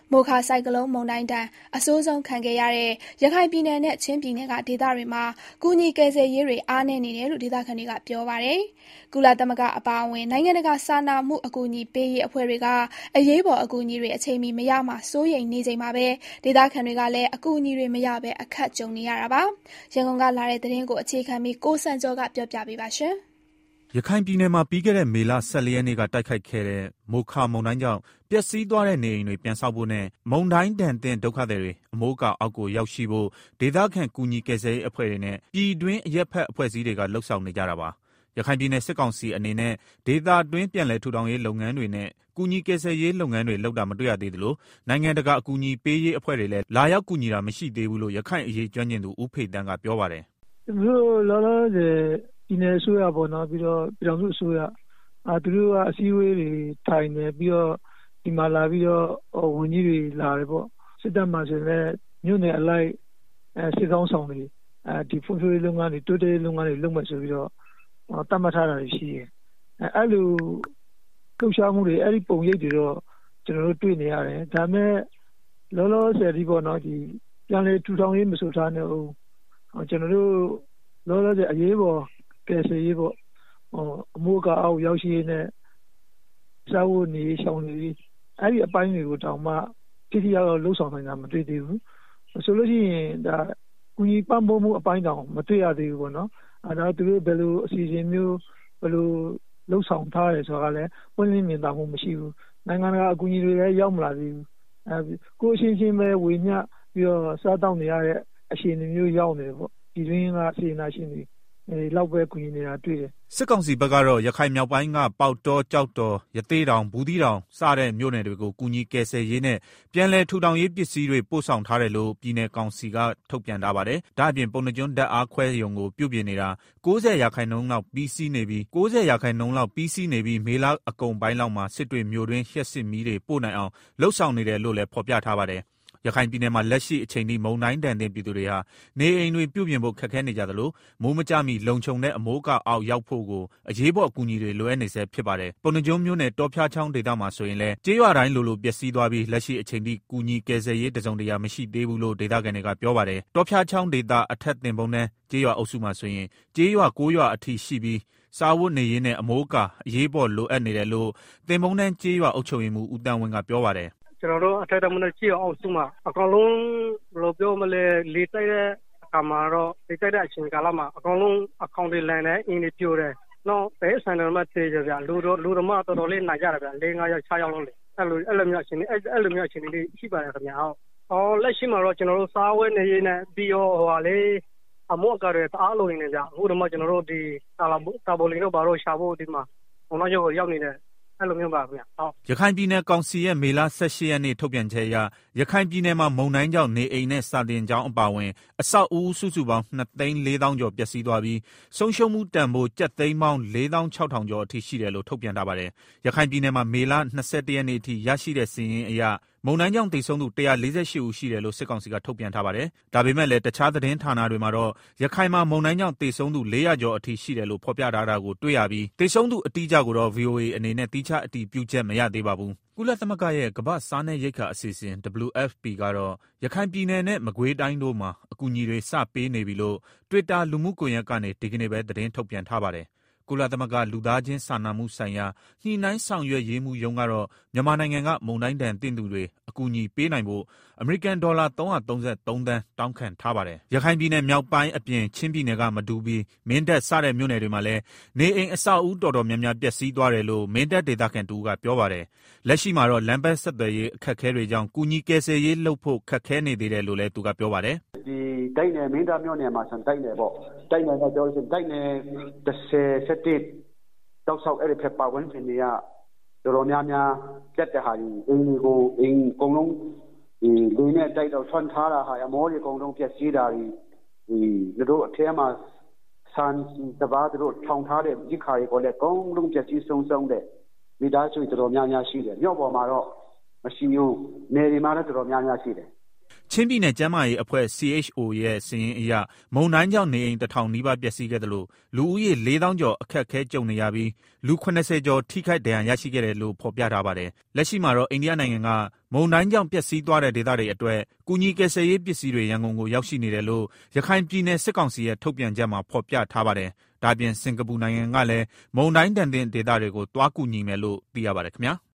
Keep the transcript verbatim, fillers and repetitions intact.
မိုခါဆိုင်ကလုန်းမုန်တိုင်းဒဏ်အဆိုးဆုံးခံခဲ့ရတဲ့ရခိုင်ပြည်နယ်နဲ့ချင်းပြည်နယ်ကဒေသတွေမှာကူညီကယ်ဆယ်ရေးတွေအားနည်းနေတယ်လို့ဒေသခံတွေကပြောပါတယ်။ကုလသမဂ္ဂအပါအဝင်နိုင်ငံတကာစာနာမှုအကူအညီပေးရေးအဖွဲ့တွေကအရေးပေါ်အကူအညီတွေအချိန်မီမရမှစိုးရိမ်နေချိန်မှာပဲဒေသခံတွေကလည်းအကူအညီတွေမရဘဲအခက်ကြုံနေရတာပါ။ရန်ကုန်ကလာတဲ့သတင်းကိုအခြေခံပြီးကိုစံကျော်ကပြောပြပေးပါရှင်။ရခိုင်ပြည်နယ်မှာပြီးခဲ့တဲ့မေလ၁၄ရက်နေ့ကတိုက်ခိုက်ခဲ့တဲ့မိုခါမုန်တိုင်းကြောင့်ပျက်စီးသွားတဲ့နေအိမ်တွေပြန်ဆောက်ဖို့နဲ့မုန်တိုင်းဒဏ်သင့်ဒုက္ခသည်တွေအမိုးအကာအောက်ကိုရောက်ရှိဖို့ဒေသခံကူညီကယ်ဆယ်ရေးအဖွဲ့တွေနဲ့ပြည်တွင်းအရက်ဖက်အဖွဲ့အစည်းတွေကလှုပ်ဆောင်နေကြတာပါ။ရခိုင်ပြည်နယ်စစ်ကောင်စီအနေနဲ့ဒေသတွင်းပြန်လည်ထူထောင်ရေးလုပ်ငန်းတွေနဲ့ကူညီကယ်ဆယ်ရေးလုပ်ငန်းတွေလုပ်တာမတွေ့ရသေးသလိုနိုင်ငံတကာအကူအညီပေးရေးအဖွဲ့တွေလည်းလာရောက်ကူညီတာမရှိသေးဘူးလို့ရခိုင်အရေးကျွမ်းကျင်သူဦးဖေတန်းကပြောပါတယ်။သူတို့လောလောဆယ်ပြည်နယ်အစိုးရပေါ့နော်ပြီးတော့ပြည်တော်စုအစိုးရအဲသူတို့ကအစည်းအဝေးတွေထိုင်နေပြီးတော့ဒီမှာလာပြီးတော့ဝန်ကြီးတွေလာတယ်ပေါ့စစ်တပ်မှာဆိုရင်မြို့နယ်အလိုက်အဲစစ်ကောင်းဆောင်တွေအဲဒီဖွံ့ဖြိုးရေးလုပ်ငန်းတွေတိုးတက်ရေးလုပ်ငန်းတွေလုပ်မှဆိုပြီးတော့တတ်မှတ်ထားတာရှိတယ်အဲအဲ့လိုလှုပ်ရှားမှုတွေအဲ့ဒီပုံရိပ်တွေတော့ကျွန်တော်တို့တွေ့နေရတယ်ဒါပေမဲ့လောလောဆယ်ဒီပေါ့နော်ဒီပြန်လေထူထောင်ရေးမဆိုထားနေအောင်ကျွန်တော်တို့လောလောဆယ်အရေးပေါ်ကယ်ဆယ်ရေးပေါ့ဟိုအမိုးကအောက်ရောက်ရှိနေစာဝတ်နေရှောင်းနေအဲ့ဒီအပိုင်းတွေကိုတောင်မှတိတိကျကျလှုပ်ဆောင်နိုင်တာမတွေ့သေးဘူးဆိုလို့ရှိရင်ဒါကူညီပံ့ပိုးမှုအပိုင်းတောင်မတွေ့ရသေးဘူးပေါ့နော်အဲဒါသူတို့ဘယ်လိုအစီအစဉ်မျိုးဘယ်လိုလှုပ်ဆောင်ထားရဲဆိုတာကလည်းပွင့်လင်းမြင်သာမှုမရှိဘူးနိုင်ငံတကာအကူအညီတွေလည်းရောက်မလာသေးဘူးအဲကိုအချင်းချင်းပဲဝေမျှပြီးတော့စားတောင်းနေရတဲ့အခြေအနေမျိုးရောက်နေတယ်ပေါ့ဒီတွင်းကစေနာရှင်တွေလောက်ပဲကူညီနေတာတွေ့တယ်စစ်ကောင်စီဘက်ကတော့ရခိုင်မြောက်ပိုင်းကပေါက်တောကြောက်တော်ရသေးတောင်ဘူးသီးတောင်စတဲ့မြို့နယ်တွေကိုကူညီကယ်ဆယ်ရေးနဲ့ပြန်လည်ထူထောင်ရေးပစ္စည်းတွေပို့ဆောင်ထားတယ်လို့ပြည်내ကောင်စီကထုတ်ပြန်ထားပါတယ်။ဒါအပြင်ပုံနှကျွန်းဓာတ်အားခွဲရုံကိုပြုပြင်နေတာ၉၀ရာခိုင်နှုန်းလောက်ပြီးစီးနေပြီး၉၀ရာခိုင်နှုန်းလောက်ပြီးစီးနေပြီးမေလအကုန်ပိုင်းလောက်မှာစစ်တွေမြို့တွင်းလျှက်စစ်မီးတွေပို့နိုင်အောင်လှုပ်ဆောင်နေတယ်လို့လည်းဖော်ပြထားပါတယ်။ရခိုင်ပြည်နယ်မှာလက်ရှိအချိန်ထိမုန်တိုင်းဒဏ်သင့်ပြည်သူတွေဟာနေအိမ်တွေပြုပြင်ဖို့ခက်ခဲနေကြသလိုမိုးမကြမီလုံခြုံတဲ့အမိုးကအောက်ရောက်ဖို့ကိုအရေးပေါ်အကူအညီတွေလိုအပ်နေဆဲဖြစ်ပါတယ်။ပုဏ္ဏားကျွန်းမြို့နယ်တောဖျားချောင်းဒေသမှာဆိုရင်လည်းကျေးရွာတိုင်းလိုလိုပျက်စီးသွားပြီးလက်ရှိအချိန်ထိကူညီကယ်ဆယ်ရေးတစုံတရာမရှိသေးဘူးလို့ဒေသခံတွေကပြောပါတယ်။တောဖျားချောင်းဒေသအထက်တင်ပုံးနဲ့ကျေးရွာအုပ်စုမှာဆိုရင်ကျေးရွာ၉ရွာအထိရှိပြီးစာဝတ်နေရေးနဲ့အမိုးကာအရေးပေါ်လိုအပ်နေတယ်လို့တင်ပုံးနဲ့ကျေးရွာအုပ်ချုပ်ရေးမှူးဦးတန်းဝင်းကပြောပါတယ်ကျွန်တော်တို့အထက်တမန်ကြီးအောင်စုမှာအကောင်လုံးဘယ်လိုပြောမလဲလေတိုက်တဲ့အခါမှာတော့လေတိုက်တဲ့အချိန်ကာလမှာအကောင်လုံးအကောင်တွေလန်တယ်အင်းတွေပြိုတယ်နောက်ပဲဆန်တယ်မှသေးကြဗျလူတော်လူတော်မတော်တော်လေးနိုင်ကြတယ်ဗျ၄၅ရောက်၆ရောက်လုံးလေအဲ့လိုအဲ့လိုမျိုးအချိန်လေးအဲ့လိုမျိုးအချိန်လေးရှိပါတယ်ခင်ဗျာဟုတ်အော်လက်ရှိမှာတော့ကျွန်တော်တို့စားဝဲနေရင်းနဲ့ပြီးတော့ဟိုဟာလေးအမော့ကတွေတအားလုံးနေကြအခုတော့မှကျွန်တော်တို့ဒီတာလာတာဘိုလီတို့ဘာလို့ရှာဖို့ဒီမှာဘုံတော့ရောက်ရောက်နေတယ်အဲ့လိုမျိုးပါဗျာဟုတ်ရခိုင်ပြည်နယ်ကောင်စီရဲ့မေလ၁၈ရက်နေ့ထုတ်ပြန်ချက်အရရခိုင်ပြည်နယ်မှာမုန်တိုင်းကြောင့်နေအိမ်နဲ့စာတင်ကျောင်းအပါအဝင်အဆောက်အဦစုစုပေါင်းနှစ်သိန်းလေးသောင်းကျော်ပျက်စီးသွားပြီးဆုံးရှုံးမှုတန်ဖိုးကျပ်သိန်းပေါင်းလေးသောင်းခြောက်ထောင်ကျော်အထိရှိတယ်လို့ထုတ်ပြန်ထားပါတယ်။ရခိုင်ပြည်နယ်မှာမေလ၂၁ရက်နေ့အထိရရှိတဲ့စာရင်းအရမုန်တိုင်းကြောင့်သေဆုံးသူ၁၄၈ဦးရှိတယ်လို့စစ်ကောင်စီကထုတ်ပြန်ထားပါတယ်။ဒါပေမဲ့လည်းတခြားသတင်းဌာနတွေမှာတော့ရခိုင်မှာမုန်တိုင်းကြောင့်သေဆုံးသူ၄ရာကျော်အထိရှိတယ်လို့ဖော်ပြထားတာကိုတွေ့ရပြီးသေဆုံးသူအတိအကျကိုတော့ ဗွီအိုအေ အနေနဲ့တိကျအတည်ပြုချက်မရသေးပါဘူး။ကုလသမဂ္ဂရဲ့ကမ္ဘာ့စားနပ်ရိက္ခာအစီအစဉ် ဒဗ္ဗလူးအက်ဖ်ပီ ကတော့ရခိုင်ပြည်နယ်နဲ့မကွေးတိုင်းတို့မှာအကူအညီတွေစပေးနေပြီလို့ Twitter လူမှုကွန်ရက်ကနေဒီကနေ့ပဲသတင်းထုတ်ပြန်ထားပါတယ်။ကုလသမဂ္ဂလူသားချင်းစာနာမှုဆိုင်ရာညှိနှိုင်းဆောင်ရွက်ရေးမှူးရုံးကတော့မြန်မာနိုင်ငံကမုန်တိုင်းဒဏ်သင့်သူတွေအကူအညီပေးနိုင်ဖို့အမေရိကန်ဒေါ်လာ၃၃၃သန်းတောင်းခံထားပါတယ်။ရခိုင်ပြည်နယ်မြောက်ပိုင်းအပြင်ချင်းပြည်နယ်ကမတူပီမင်းတပ်စတဲ့မြို့နယ်တွေမှာလည်းနေအိမ်အဆောက်အဦတော်တော်များများပျက်စီးသွားတယ်လို့မင်းတပ်ဒေသခံတူကပြောပါတယ်။လက်ရှိမှာတော့လမ်းပန်းဆက်သွယ်ရေးအခက်အခဲတွေကြောင့်ကူညီကယ်ဆယ်ရေးလုပ်ဖို့ခက်ခဲနေသေးတယ်လို့လည်းသူကပြောပါတယ်။ဒီတိုက်နယ်မင်းတပ်မြို့နယ်မှာဆန်တိုက်နယ်ပေါ့တိုက်နယ်ကပြောလို့ရှိရင်တိုက်နယ်၁၀ ၁၁တောက်ဆောက်အဲ့ဒီဖက်ပါဝင်ရှင်တွေကတော်တော်များများပြတ်တဲ့ဟာကြီးအင်းတွေကိုအင်းအကုန်လုံးဒီလူနဲ့တိုက်တော့ဆွမ်းထားတာဟာအမောတွေအကုန်လုံးပြက်စီးတာဒီဒီတို့အထဲမှာဆန်တဘာတို့ထောင်ထားတဲ့ဒီခါတွေကိုလည်းအကုန်လုံးပြက်စီးဆုံးဆုံးတဲ့မိသားစုတော်တော်များများရှိတယ်မြို့ပေါ်မှာတော့မရှိဘူးနေဒီမှာလည်းတော်တော်များများရှိတယ်ချင်းပြည်နယ်ကျန်းမာရေးအဖွဲ့ C H O ရဲ့စာရင်းအရမုန်တိုင်းကြောင့်နေအိမ်တစ်ထောင်နီးပါးပျက်စီးခဲ့တယ်လို့လူဦးရေလေးသောင်းကျော်အခက်အခဲကြုံနေရပြီးလူခုနှစ်ဆယ်ကျော်ထိခိုက်ဒဏ်ရာရရှိခဲ့တယ်လို့ဖော်ပြထားပါတယ်။လက်ရှိမှာတော့အိန္ဒိယနိုင်ငံကမုန်တိုင်းကြောင့်ပျက်စီးသွားတဲ့ဒေသတွေအတွက်ကူညီကယ်ဆယ်ရေးပစ္စည်းတွေရန်ကုန်ကိုရောက်ရှိနေတယ်လို့ရခိုင်ပြည်နယ်စစ်ကောင်စီရဲ့ထုတ်ပြန်ချက်မှာဖော်ပြထားပါတယ်။ဒါပြင်စင်ကာပူနိုင်ငံကလည်းမုန်တိုင်းတန်တဲ့ဒေသတွေကိုတွားကူညီမယ်လို့သိရပါတယ်ခင်ဗျာ။